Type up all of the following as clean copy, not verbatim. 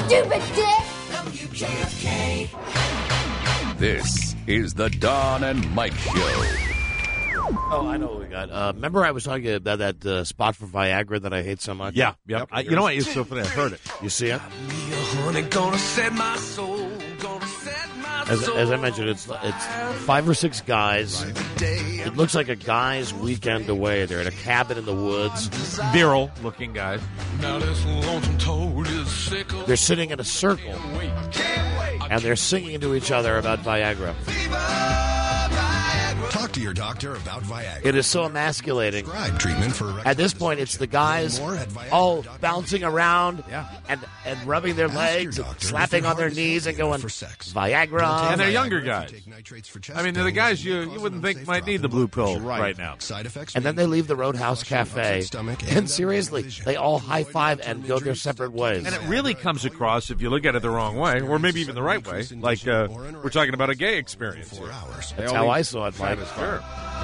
Stupid dick! This is the Don and Mike Show. Oh, I know what we got. Remember I was talking about that spot for Viagra that I hate so much? Yeah. You know what? It's so funny. I heard it. You see it? As I mentioned, it's 5 or 6 guys. It looks like a guy's weekend away. They're in a cabin in the woods. Virile-looking guys. They're sitting in a circle, and they're singing to each other about Viagra. Talk to your doctor about Viagra. It is so emasculating. Prescribe treatment for At this point, it's the guys all bouncing around and rubbing their legs, and slapping on their knees and going, Viagra. And they're younger guys. I mean, they're the guys you wouldn't think might need the blue pill right now. Side effects. And then they leave the Roadhouse Cafe. And seriously, they all high-five and go their separate ways. And it really comes across, if you look at it the wrong way, or maybe even the right way, like we're talking about a gay experience. That's how I saw it, Mike. Sure.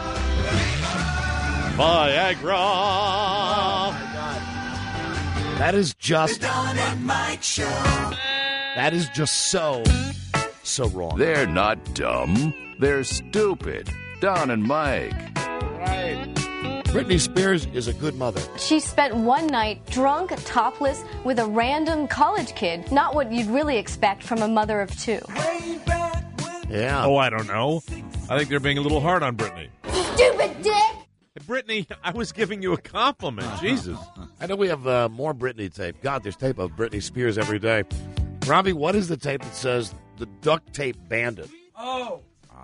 Viagra. Oh, my God. That is just... The Don and Mike Show. That is just so wrong. They're not dumb. They're stupid. Don and Mike. Right. Britney Spears is a good mother. She spent one night drunk, topless, with a random college kid. Not what you'd really expect from a mother of 2. Yeah. Oh, I don't know. I think they're being a little hard on Britney. Stupid dick! Hey, Britney, I was giving you a compliment. Jesus. I know we have more Britney tape. God, there's tape of Britney Spears every day. Robbie, what is the tape that says the duct tape bandit? Oh.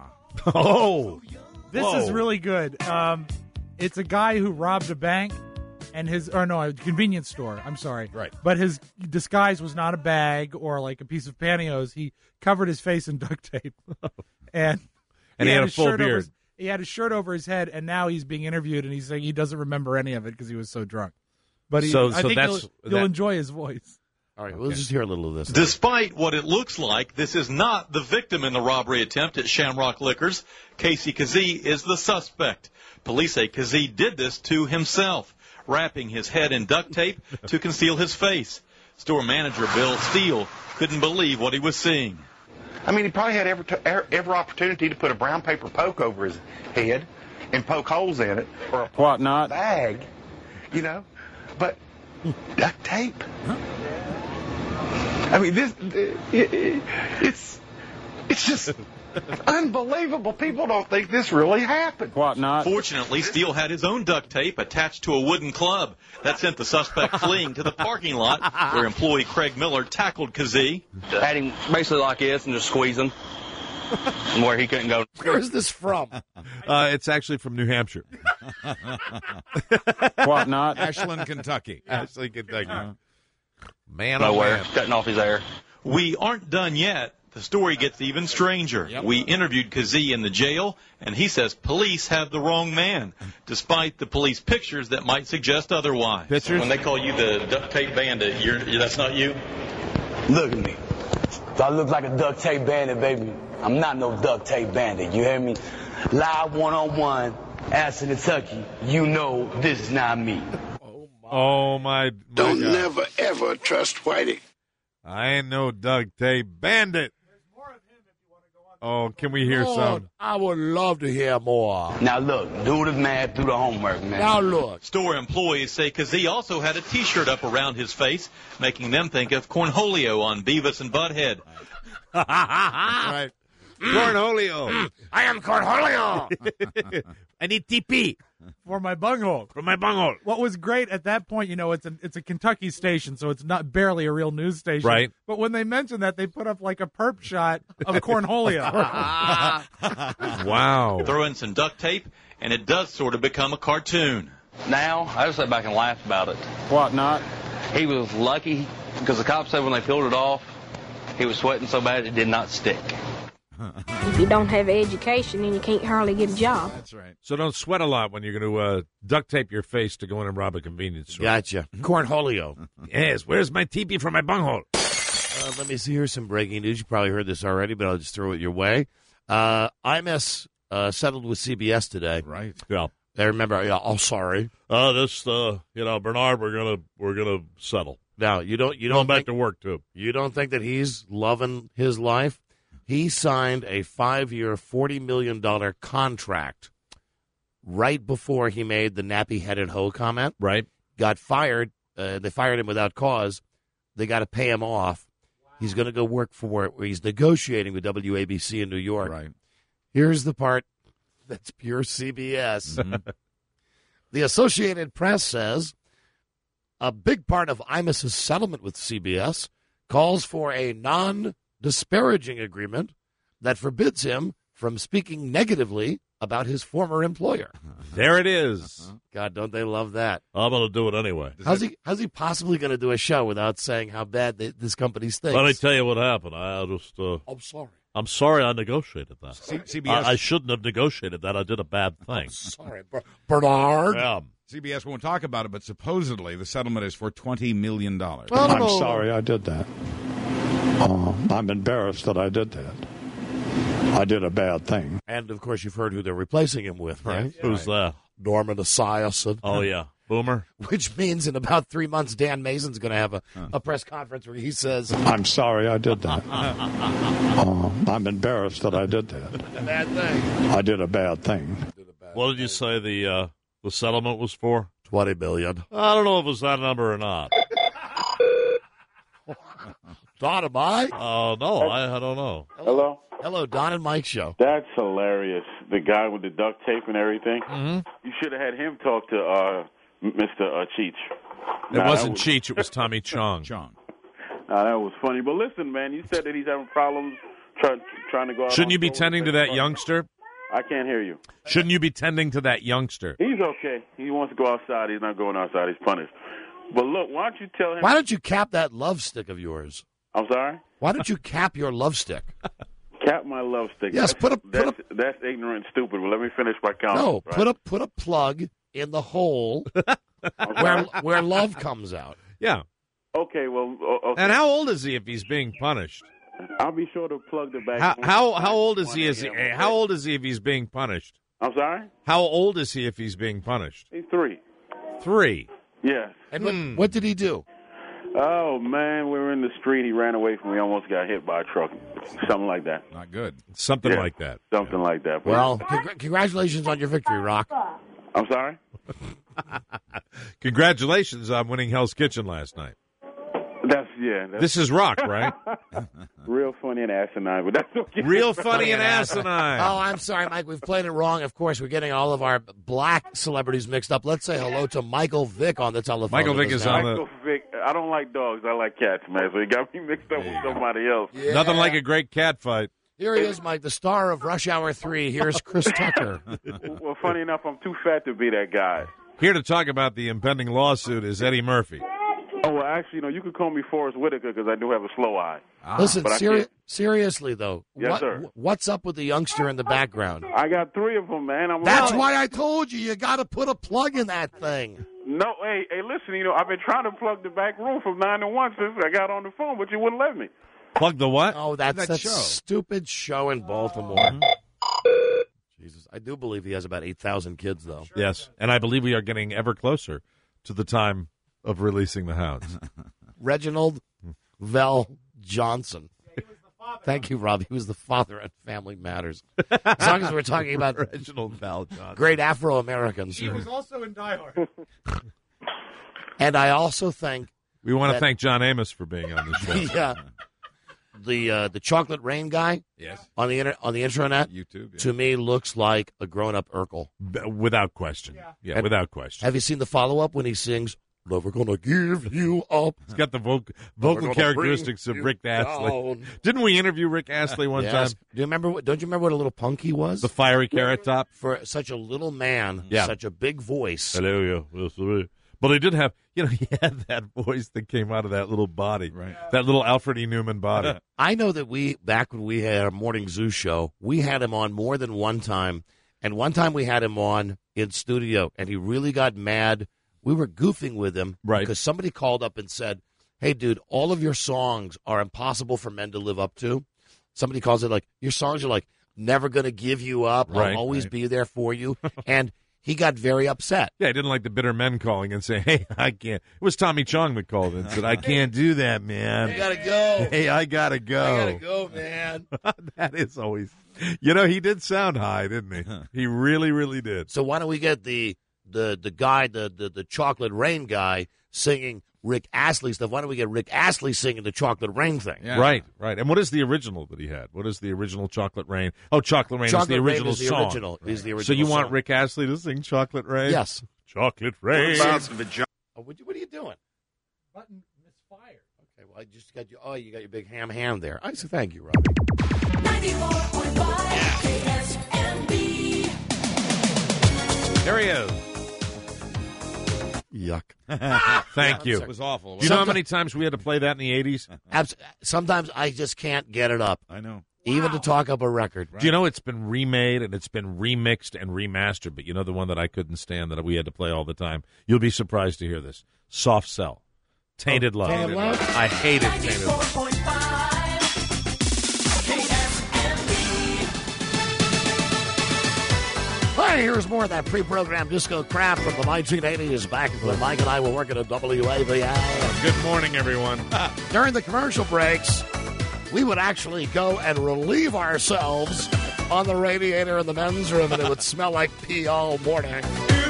This is really good. It's a guy who robbed a bank and a convenience store. I'm sorry. Right. But his disguise was not a bag or like a piece of pantyhose. He covered his face in duct tape. And he had a his full shirt beard. He had his shirt over his head, and now he's being interviewed, and he's saying he doesn't remember any of it because he was so drunk. But I think you'll enjoy his voice. All right, we'll just hear a little of this. Despite what it looks like, this is not the victim in the robbery attempt at Shamrock Liquors. Casey Kazee is the suspect. Police say Kazee did this to himself, wrapping his head in duct tape to conceal his face. Store manager Bill Steele couldn't believe what he was seeing. I mean, he probably had every opportunity to put a brown paper poke over his head and poke holes in it, or a bag, but duct tape. I mean, it's just unbelievable. People don't think this really happened. Fortunately, Steele had his own duct tape attached to a wooden club. That sent the suspect fleeing to the parking lot where employee Craig Miller tackled Kazee. Had him basically like this and just squeezing where he couldn't go. Where is this from? It's actually from New Hampshire. Ashland, Kentucky. Ashland, Kentucky. Man, nowhere. Cutting off his hair. We aren't done yet. The story gets even stranger. Yep. We interviewed Kazee in the jail, and he says police have the wrong man, despite the police pictures that might suggest otherwise. Pictures? When they call you the duct tape bandit, that's not you? Look at me. Do I look like a duct tape bandit, baby? I'm not no duct tape bandit. You hear me? Live one-on-one, Ashland, Kentucky. You know this is not me. Oh, my Don't God. never, ever trust Whitey. I ain't no duct tape bandit. Oh, can we hear some? I would love to hear more. Now, look, do the math, do the homework, man. Now, look. Store employees say Kazee also had a T-shirt up around his face, making them think of Cornholio on Beavis and Butthead. Right. Cornholio. I am Cornholio. I need TP. For my bunghole. For my bunghole. What was great at that point, it's a Kentucky station, so it's not barely a real news station. Right. But when they mentioned that, they put up like a perp shot of Cornholio. Wow. Throw in some duct tape, and it does sort of become a cartoon. Now, I just sat back and laughed about it. What not? He was lucky because the cops said when they peeled it off, he was sweating so bad it did not stick. If you don't have education, then you can't hardly get a job. That's right. So don't sweat a lot when you're going to duct tape your face to go in and rob a convenience store. Gotcha. Cornholio. Yes, where's my teepee for my bunghole? Let me see. Here's some breaking news. You probably heard this already, but I'll just throw it your way. IMS settled with CBS today. Right. Yeah. I remember. Yeah, oh, sorry. Bernard, we're gonna settle. Now, you don't going back to work, too. You don't think that he's loving his life? He signed a 5-year, $40 million contract right before he made the nappy-headed hoe comment. Right. Got fired. They fired him without cause. They got to pay him off. Wow. He's going to go work for where he's negotiating with WABC in New York. Right. Here's the part that's pure CBS. The Associated Press says a big part of Imus's settlement with CBS calls for a non-disparaging agreement that forbids him from speaking negatively about his former employer. There it is. God, don't they love that? I'm going to do it anyway. How's he possibly going to do a show without saying how bad this company stinks? Let me tell you what happened. I'm sorry. I'm sorry I negotiated that. CBS. I shouldn't have negotiated that. I did a bad thing. Sorry, Bernard. Yeah. CBS won't talk about it, but supposedly the settlement is for $20 million. I'm sorry I did that. I'm embarrassed that I did that. I did a bad thing. And, of course, you've heard who they're replacing him with, right? Yeah. Who's that? Norman Esiason. Oh, yeah. Boomer. Which means in about 3 months, Dan Mason's going to have a press conference where he says, I'm sorry I did that. I'm embarrassed that I did that. Bad thing. I did a bad thing. What did you say the settlement was for? $20 million. I don't know if it was that number or not. Don, am I? Oh, no, I don't know. Hello? Hello, Don and Mike show. That's hilarious. The guy with the duct tape and everything. Mm-hmm. You should have had him talk to Mr. Cheech. It wasn't Cheech. It was Tommy Chong. That was funny. But listen, man, you said that he's having problems trying to go out. Shouldn't you be tending to that youngster? I can't hear you. Shouldn't you be tending to that youngster? He's okay. He wants to go outside. He's not going outside. He's punished. But look, why don't you tell him? Why don't you cap that love stick of yours? I'm sorry? Why don't you cap your love stick? Cap my love stick. Yes, that's ignorant and stupid. Well, let me finish my count. No, right? put a plug in the hole where love comes out. Yeah. Okay, well, okay. And how old is he if he's being punished? I'll be sure to plug the back. How old is he? How old is he if he's being punished? I'm sorry? How old is he if he's being punished? He's 3. 3? Yes. And what did he do? Oh, man, we were in the street. He ran away from me. Almost got hit by a truck. Something like that. Not good. Something like that. Something like that. Well, congratulations on your victory, Rock. I'm sorry? Congratulations on winning Hell's Kitchen last night. This is Rock, right? Real funny and asinine, but that's okay. Real funny and asinine. Oh, I'm sorry, Mike. We've played it wrong. Of course, we're getting all of our black celebrities mixed up. Let's say hello to Michael Vick on the telephone. Michael Vick is on Michael Vick. I don't like dogs. I like cats, man. So he got me mixed up with somebody else. Yeah. Nothing like a great cat fight. Here he is, Mike, the star of Rush Hour 3. Here's Chris Tucker. Well, funny enough, I'm too fat to be that guy. Here to talk about the impending lawsuit is Eddie Murphy. Oh, well, actually, you could call me Forrest Whitaker because I do have a slow eye. Listen, seriously, though. Yes, sir. What's up with the youngster in the background? I got 3 of them, man. That's why I told you got to put a plug in that thing. No, hey, listen, I've been trying to plug the back room from 9 to 1 since I got on the phone, but you wouldn't let me. Plug the what? Oh, that's that stupid show in Baltimore. Jesus, I do believe he has about 8,000 kids, though. Yes, and I believe we are getting ever closer to the time of releasing the hounds. Reginald Vell Johnson. Thank you, Rob. He was the father at Family Matters. As long as we're talking about Reginald Vell Johnson. Great Afro-Americans. He was also in Die Hard. And I also think we want to thank John Amos for being on the show. Yeah. The Chocolate Rain guy on the intranet YouTube, to me looks like a grown-up Urkel. Without question. Yeah, without question. Have you seen the follow-up when he sings, Never Gonna Give You Up? He's got the vocal characteristics of Rick Astley. Didn't we interview Rick Astley one time? Don't you remember what a little punk he was? The fiery carrot top? For such a little man, such a big voice. Hello, but he did have, he had that voice that came out of that little body, that little Alfred E. Newman body. I know that back when we had our Morning Zoo show, we had him on more than one time. And one time we had him on in studio, and he really got mad. We were goofing with him because somebody called up and said, hey, dude, all of your songs are impossible for men to live up to. Somebody calls it like, your songs are like, never going to give you up. I'll always be there for you. And he got very upset. Yeah, he didn't like the bitter men calling and saying, hey, I can't. It was Tommy Chong that called and said, I can't do that, man. I got to go. Hey, I got to go. I got to go, man. That is always, he did sound high, didn't he? He really, really did. So why don't we get the guy, the Chocolate Rain guy, singing Rick Astley stuff? Why don't we get Rick Astley singing the Chocolate Rain thing? Yeah. Right. And what is the original that he had? What is the original Chocolate Rain? Oh, Chocolate Rain is the original song. Is the original so you song. want Rick Astley to sing Chocolate Rain? Yes. Chocolate Rain. What are you doing? Button misfired. Okay, well, I just got you. Oh, you got your big ham hand there. I say thank you, Robbie. 94.5 KSMB. There he is. Yuck. Thank you. It was awful. Do you know how many times we had to play that in the 80s? Sometimes I just can't get it up. I know. Even to talk up a record. Right. Do you know it's been remade and it's been remixed and remastered, but you know the one that I couldn't stand that we had to play all the time? You'll be surprised to hear this. Soft Cell. Tainted Love. Tainted Love? I hated Tainted Love. 94.5 Well, here's more of that pre-programmed disco crap from the 1980s back when Mike and I were working at WAVA. Good morning, everyone. During the commercial breaks, we would actually go and relieve ourselves on the radiator in the men's room, and it would smell like pee all morning.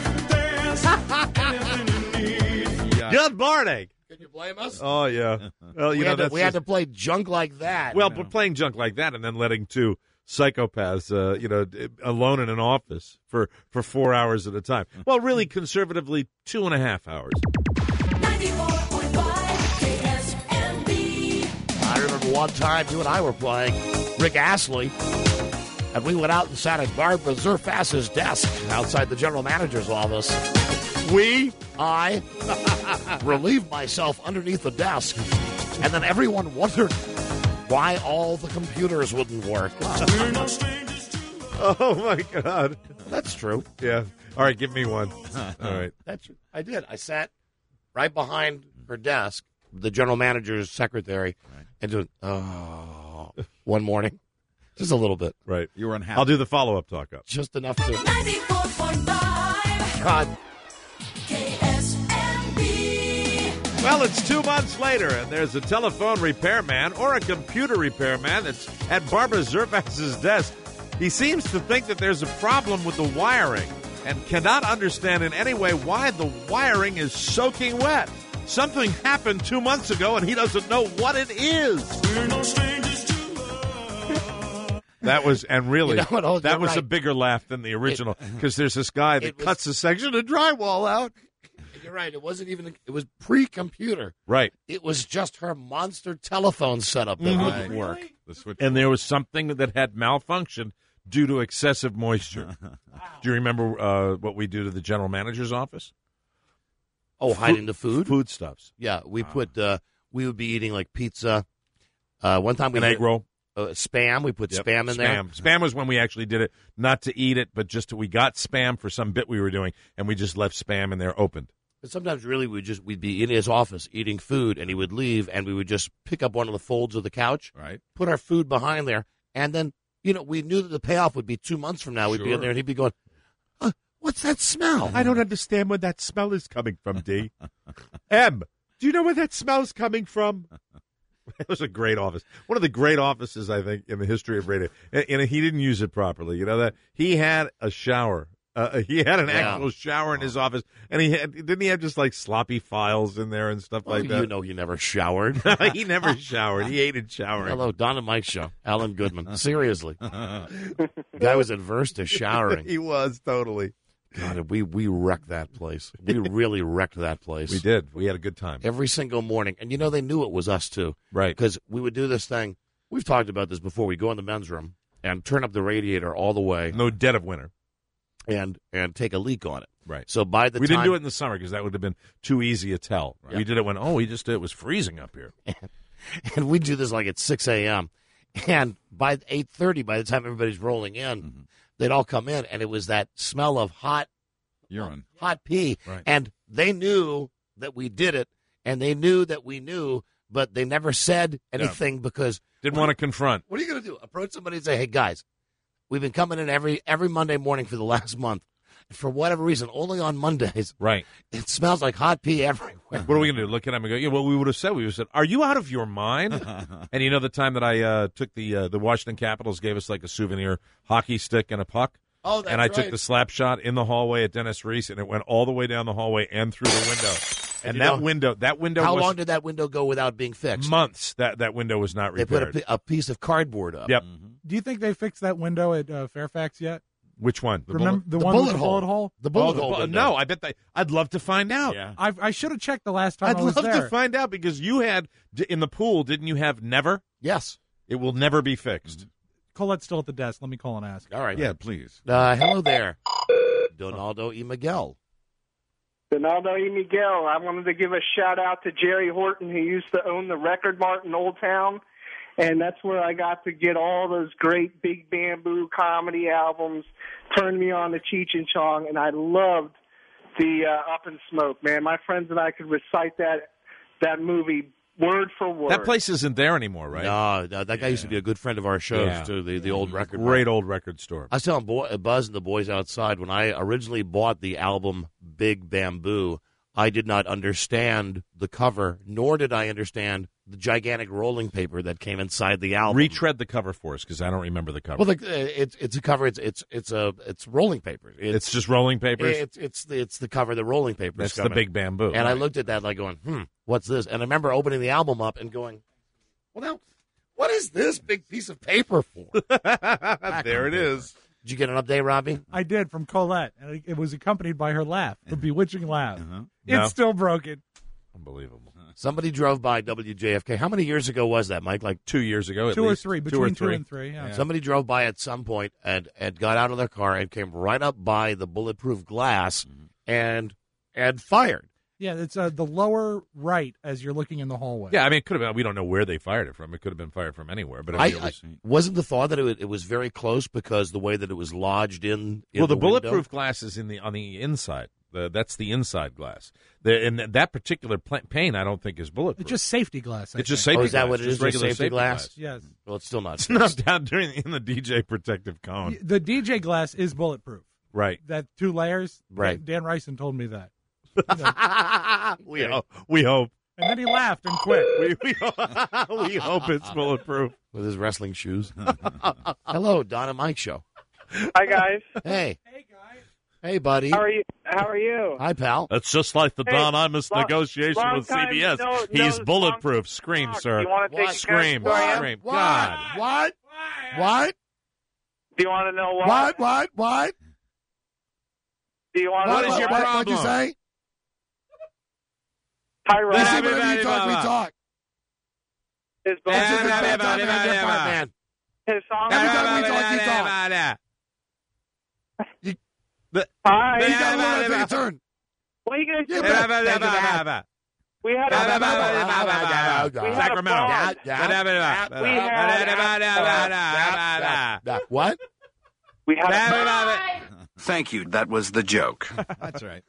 Good morning. Can you blame us? Oh, yeah. Well, we had to play junk like that. Well, but playing junk like that and then letting two psychopaths, alone in an office for 4 hours at a time. Well, really, conservatively, 2.5 hours. 94.5 KSMB. I remember one time you and I were playing Rick Astley, and we went out and sat at Barbara Zerfass's desk outside the general manager's office. I relieved myself underneath the desk, and then everyone wondered why all the computers wouldn't work. Oh, my God. That's true. Yeah. All right, give me one. All right. I did. I sat right behind her desk, the general manager's secretary, and doing, one morning. Just a little bit. Right. You were unhappy. I'll do the follow-up talk-up. Just enough to... 94.5 God. KSMB. Well, it's 2 months later, and there's a telephone repairman or a computer repairman that's at Barbara Zerfass's desk. He seems to think that there's a problem with the wiring and cannot understand in any way why the wiring is soaking wet. Something happened 2 months ago, and he doesn't know what it is. We're no strangers to love. That was, and really, You know what? Oh, that you're was right. a bigger laugh than the original, because there's this guy that cuts a section of drywall out. You're right. It wasn't even... It was pre-computer. Right. It was just her monster telephone setup that wouldn't work. The switch. And there was something that had malfunctioned due to excessive moisture. Do you remember what we do to the general manager's office? Oh, hiding the food? Foodstuffs. Yeah, we put... we would be eating, like, pizza. One time we... An egg roll. Spam. We put spam in there. Spam was when we actually did it, not to eat it, but just we got spam for some bit we were doing, and we just left spam in there opened. But sometimes really we'd be in his office eating food, and he would leave, and we would just pick up one of the folds of the couch, Right. put our food behind there, and then, we knew that the payoff would be 2 months from now. We'd be in there, and he'd be going, what's that smell? I don't understand where that smell is coming from, D. M, do you know where that smell's coming from? It was a great office. One of the great offices, I think, in the history of radio. And he didn't use it properly. You know that? He had a shower. He had an actual shower in his office. And didn't he have just like sloppy files in there and stuff like that? He never showered. He never showered. He hated showering. Hello, Don and Mike show. Alan Goodman. Seriously. Guy was adverse to showering. He was, totally. God, we wrecked that place. We really wrecked that place. We did. We had a good time. Every single morning. And they knew it was us, too. Right. Because we would do this thing. We've talked about this before. We go in the men's room and turn up the radiator all the way. No dead of winter. And take a leak on it. Right. So by the we time... didn't do it in the summer because that would have been too easy a tell. Right. We did it when, it was freezing up here. And we do this like at 6 a.m. And by 8:30, by the time everybody's rolling in, they'd all come in, and it was that smell of hot urine, hot pee. Right. And they knew that we did it, and they knew that we knew, but they never said anything because... Didn't want to confront. What are you going to do? Approach somebody and say, hey, guys, we've been coming in every Monday morning for the last month, for whatever reason, only on Mondays. Right. It smells like hot pee everywhere. What are we going to do? Look at him and go, yeah, what we would have said, are you out of your mind? And you know the time that I took the Washington Capitals gave us like a souvenir hockey stick and a puck? Oh, that's And I right. took the slap shot in the hallway at Dennis Reese, and it went all the way down the hallway and through the window. And that window How was long did that window go without being fixed? months. That window was not They repaired. put a piece of cardboard up. Yep. Do you think they fixed that window at Fairfax yet? Which one? Remember the The one bullet with the bullet hole? The bullet Oh, hole. window. no, I bet I'd love to find out. Yeah. I should have checked the last time I'd I was love there. to find out because you had in the pool, didn't you have never? Yes. It will never be fixed. Colette's still at the desk. Let me call and ask. All right. Yeah, please. Hello there, Donaldo E. Miguel. Donaldo E. Miguel. I wanted to give a shout out to Jerry Horton, who used to own the Record Mart in Old Town, and that's where I got to get all those great Big Bamboo comedy albums. Turned me on to Cheech and Chong, and I loved the Up in Smoke. Man, my friends and I could recite that movie word for word. That place isn't there anymore, right? No, that guy used to be a good friend of our shows, Yeah. too, the old record. Great old record store. I was telling Buzz and the boys outside, when I originally bought the album Big Bamboo, I did not understand the cover, nor did I understand the gigantic rolling paper that came inside the album. Retread the cover for us because I don't remember the cover. Well, it's a cover. It's rolling paper. It's just rolling papers. It's the cover. The rolling paper. That's the Big Bamboo. And I looked at that like going, what's this? And I remember opening the album up and going, well, now, what is this big piece of paper for? There it is. Did you get an update, Robbie? I did, from Colette, and it was accompanied by her laugh, the bewitching laugh. No. It's still broken. Unbelievable. Somebody drove by WJFK. How many years ago was that, Mike? Like 2 years ago, at Two or least. three, between two and three. Yeah. Somebody drove by at some point and got out of their car and came right up by the bulletproof glass and fired. Yeah, it's the lower right as you're looking in the hallway. Yeah, I mean, it could have been. We don't know where they fired it from. It could have been fired from anywhere. But I mean, wasn't the thought that it was very close because the way that it was lodged in well, the window? bulletproof glass is on the inside. That's the inside glass. And that particular pane, I don't think is bulletproof. It's just safety glass. It's just safety glass. Is that what it is? Just regular safety glass? Yes. Well, it's still not. It's not down in the DJ protective cone. The DJ glass is bulletproof. Right. That 2 layers. Right. Dan Ryson told me that. We hope. And then he laughed and quit. We hope it's bulletproof. With his wrestling shoes. Hello, Don and Mike Show. Hi, guys. Hey. Hey, buddy. How are you? Hi, pal. That's just like the Hey, Don Imus negotiation long with time CBS. no- He's no- bulletproof. Scream, sir. You want to take Scream. What? Scream. What? God. What? Do you want to know what? What? Do you want to What know is your what? problem? What'd you say? Hi, Rob. Listen, whenever you talk, we talk. His That's just a bad time to have your part, man. His song. Every time we talk, you talk. Hi. You gotta take a turn. What are you going to do? Yeah, but- We had a What? We had Thank you. That was the joke. That's right.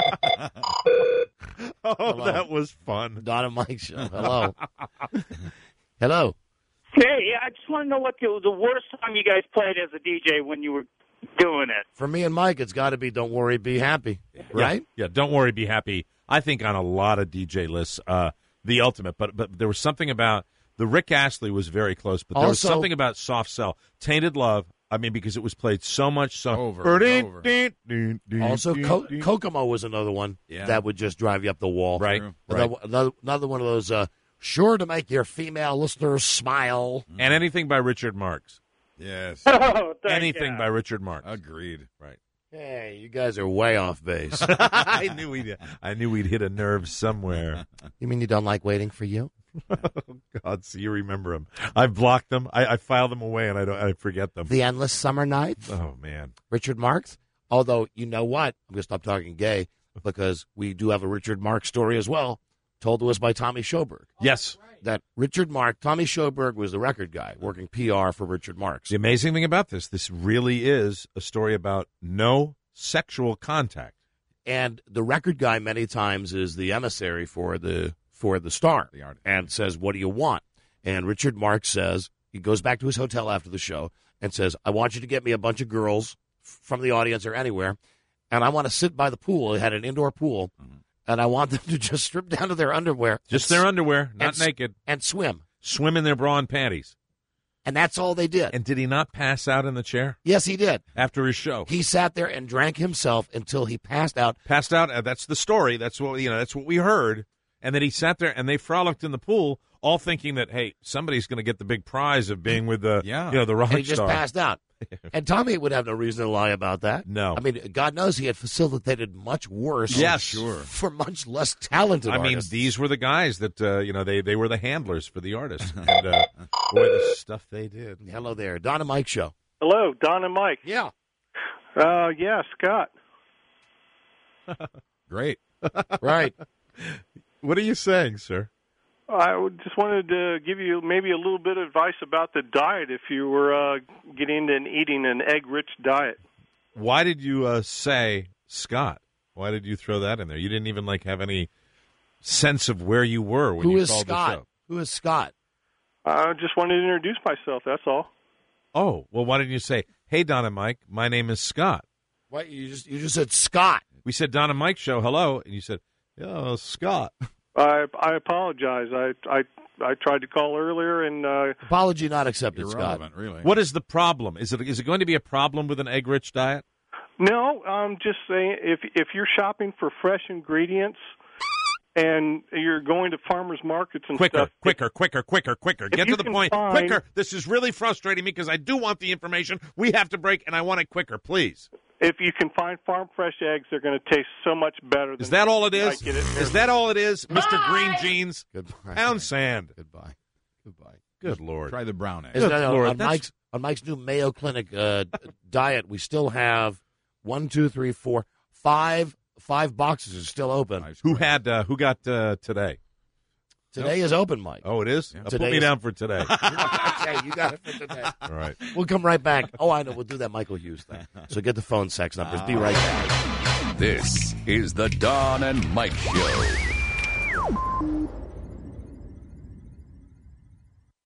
Oh, that was fun. Don and Mike Show. Hello. Hello. Hey, I just want to know what the worst song you guys played as a DJ when you were doing it. For me and Mike, it's got to be "Don't Worry, Be Happy," right? Yeah, Don't Worry, Be Happy. I think on a lot of DJ lists, the ultimate. But there was something about the Rick Astley was very close, but there was Also- something about Soft Cell, Tainted Love. I mean, because it was played so much, Over and over. Also, Kokomo was another one that would just drive you up the wall. Right. Another one of those sure to make your female listeners smile. And anything by Richard Marx. Yes. Anything by Richard Marx. Agreed. Right. Hey, you guys are way off base. I knew we'd hit a nerve somewhere. You mean you don't like Waiting for You? Oh, God, so you remember them. I've blocked them. I file them away, and I forget them. The Endless Summer Nights? Oh, man. Richard Marx? Although, you know what? I'm going to stop talking gay because we do have a Richard Marx story as well, told to us by Tommy Schoberg. Yes. That Tommy Schoberg was the record guy working PR for Richard Marx. The amazing thing about this really is a story about no sexual contact. And the record guy many times is the emissary for the star and says, what do you want? And Richard Marx says, he goes back to his hotel after the show and says, I want you to get me a bunch of girls from the audience or anywhere, and I want to sit by the pool. It had an indoor pool, and I want them to just strip down to their underwear. Just their underwear, not naked. And swim. Swim in their bra and panties. And that's all they did. And did he not pass out in the chair? Yes, he did. After his show. He sat there and drank himself until he passed out. Passed out. That's the story. That's what that's what we heard. And then he sat there and they frolicked in the pool, all thinking that, hey, somebody's going to get the big prize of being with the the rock and he just star. Passed out. And Tommy would have no reason to lie about that. No. I mean, God knows he had facilitated much worse. Yes, sure. For much less talented artists. I mean, these were the guys that, they were the handlers for the artists. And boy, the stuff they did. Hello there. Don and Mike show. Hello, Don and Mike. Yeah. Yeah, Scott. Great. Right. What are you saying, sir? I just wanted to give you maybe a little bit of advice about the diet if you were getting into eating an egg-rich diet. Why did you say Scott? Why did you throw that in there? You didn't even have any sense of where you were when you called Scott? the show. Who is Scott? I just wanted to introduce myself, that's all. Oh, well, why didn't you say, hey, Don and Mike, my name is Scott? What, you just said Scott. We said Don and Mike show, hello, and you said, yeah, Scott. I apologize. I tried to call earlier and apology not accepted, Scott. Really. What is the problem? Is it going to be a problem with an egg-rich diet? No, I'm just saying if you're shopping for fresh ingredients and you're going to farmers markets and stuff. Quicker. Get to the point. Quicker. This is really frustrating me because I do want the information. We have to break, and I want it quicker, please. If you can find farm fresh eggs, they're going to taste so much better. Is that all it is? Is that all it is, Mr. Green Jeans? Goodbye. Pound sand. Goodbye. Good Lord. Try the brown egg. Good Lord. On Mike's new Mayo Clinic diet, we still have 5 boxes are still open. Who got today? Today is open, Mike. Oh, it is? Yeah. Put me down for today. Okay, you got it for today. All right. We'll come right back. Oh, I know. We'll do that Michael Hughes thing. So get the phone sex numbers. Be right back. This is the Don and Mike Show.